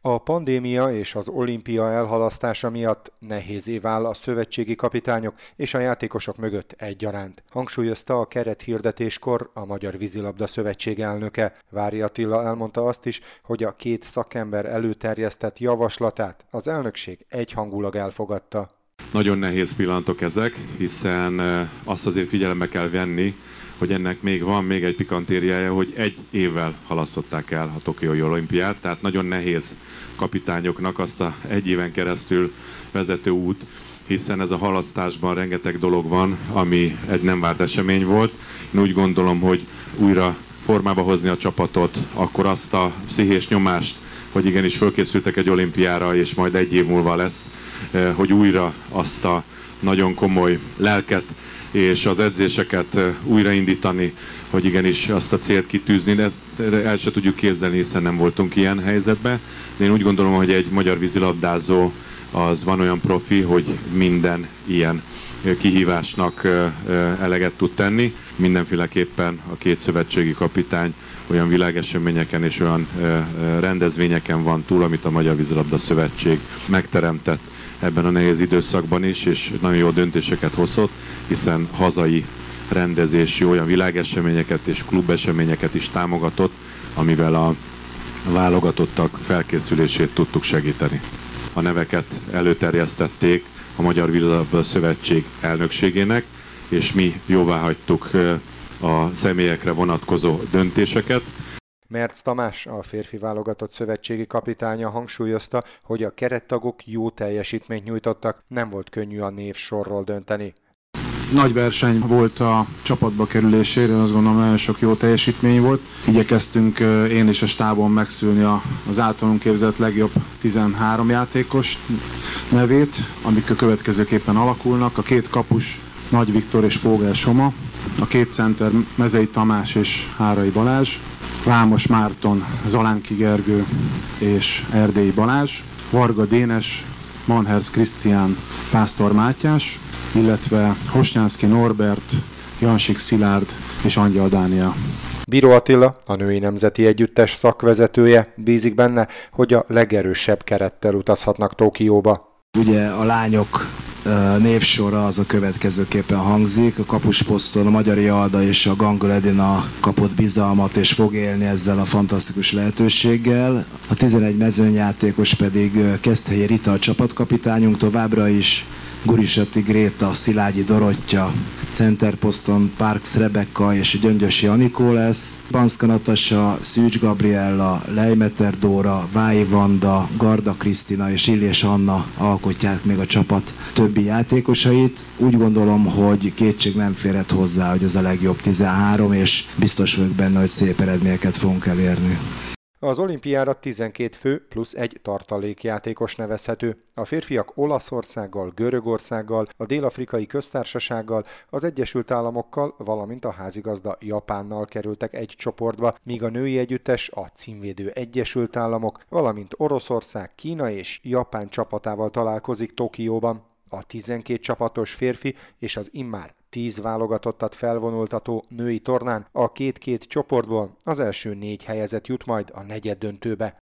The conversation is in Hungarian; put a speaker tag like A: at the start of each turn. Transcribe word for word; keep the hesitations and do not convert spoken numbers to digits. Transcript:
A: A pandémia és az olimpia elhalasztása miatt nehéz év áll a szövetségi kapitányok és a játékosok mögött egyaránt. Hangsúlyozta a kerethirdetéskor a Magyar Vízilabda Szövetség elnöke. Vári Attila elmondta azt is, hogy a két szakember előterjesztett javaslatát az elnökség egyhangulag elfogadta.
B: Nagyon nehéz pillanatok ezek, hiszen azt azért figyelembe kell venni, hogy ennek még van még egy pikantériája, hogy egy évvel halasztották el a tokiói olimpiát, tehát nagyon nehéz kapitányoknak azt a egy éven keresztül vezető út, hiszen ez a halasztásban rengeteg dolog van, ami egy nem várt esemény volt. Én úgy gondolom, hogy újra formába hozni a csapatot, akkor azt a pszichés nyomást, hogy igenis fölkészültek egy olimpiára, és majd egy év múlva lesz, hogy újra azt a nagyon komoly lelket és az edzéseket újraindítani, hogy igenis azt a célt kitűzni, de ezt el se tudjuk képzelni, hiszen nem voltunk ilyen helyzetben. De én úgy gondolom, hogy egy magyar vízilabdázó az van olyan profi, hogy minden ilyen kihívásnak eleget tud tenni. Mindenféleképpen a két szövetségi kapitány olyan világeseményeken és olyan rendezvényeken van túl, amit a Magyar Vízilabda Szövetség megteremtett ebben a nehéz időszakban is, és nagyon jó döntéseket hozott, hiszen hazai rendezési olyan világeseményeket és klubeseményeket is támogatott, amivel a válogatottak felkészülését tudtuk segíteni. A neveket előterjesztették a Magyar Vízilabda Szövetség elnökségének, és mi jóváhagytuk a személyekre vonatkozó döntéseket.
A: Merc Tamás, a férfi válogatott szövetségi kapitánya hangsúlyozta, hogy a kerettagok jó teljesítményt nyújtottak, nem volt könnyű a névsorról dönteni.
C: Nagy verseny volt a csapatba kerülésére, azt gondolom nagyon sok jó teljesítmény volt. Igyekeztünk én és a stábon megszülni az általunk képzelt legjobb tizenhárom játékos nevét, amik a következőképpen alakulnak. A két kapus Nagy Viktor és Fogel Soma, a két center Mezei Tamás és Hárai Balázs, Vámos Márton, Zalánki Gergő és Erdélyi Balázs, Varga Dénes, Manherz Krisztián, Pásztor Mátyás, illetve Hosnyánszky Norbert, Jansik Szilárd és Angyal Dániel.
A: Bíró Attila, a női nemzeti együttes szakvezetője bízik benne, hogy a legerősebb kerettel utazhatnak Tokióba.
D: Ugye a lányok névsora az a következőképpen hangzik. A kapusposzton a Magyari Alda és a Gangol Edina kapott bizalmat, és fog élni ezzel a fantasztikus lehetőséggel. A tizenegy mezőnyjátékos pedig Keszthelyi Rita a csapatkapitányunk továbbra is, Gurisati Gréta, Szilágyi Dorottya, centerposzton Parks Rebekka és Gyöngyösi Anikó lesz, Banszka Natasa, Szűcs Gabriella, Lejmeter Dóra, Vályi Vanda, Garda Krisztina és Illés Anna alkotják még a csapat többi játékosait. Úgy gondolom, hogy kétség nem férhet hozzá, hogy ez a legjobb tizenhárom, és biztos vagyok benne, hogy szép eredményeket fogunk elérni.
A: Az olimpiára tizenkét fő plusz egy tartalékjátékos nevezhető. A férfiak Olaszországgal, Görögországgal, a Dél-Afrikai Köztársasággal, az Egyesült Államokkal, valamint a házigazda Japánnal kerültek egy csoportba, míg a női együttes a címvédő Egyesült Államok, valamint Oroszország, Kína és Japán csapatával találkozik Tokióban. A tizenkét csapatos férfi és az immár tíz válogatottat felvonultató női tornán a két-két csoportból az első négy helyezett jut majd a negyeddöntőbe.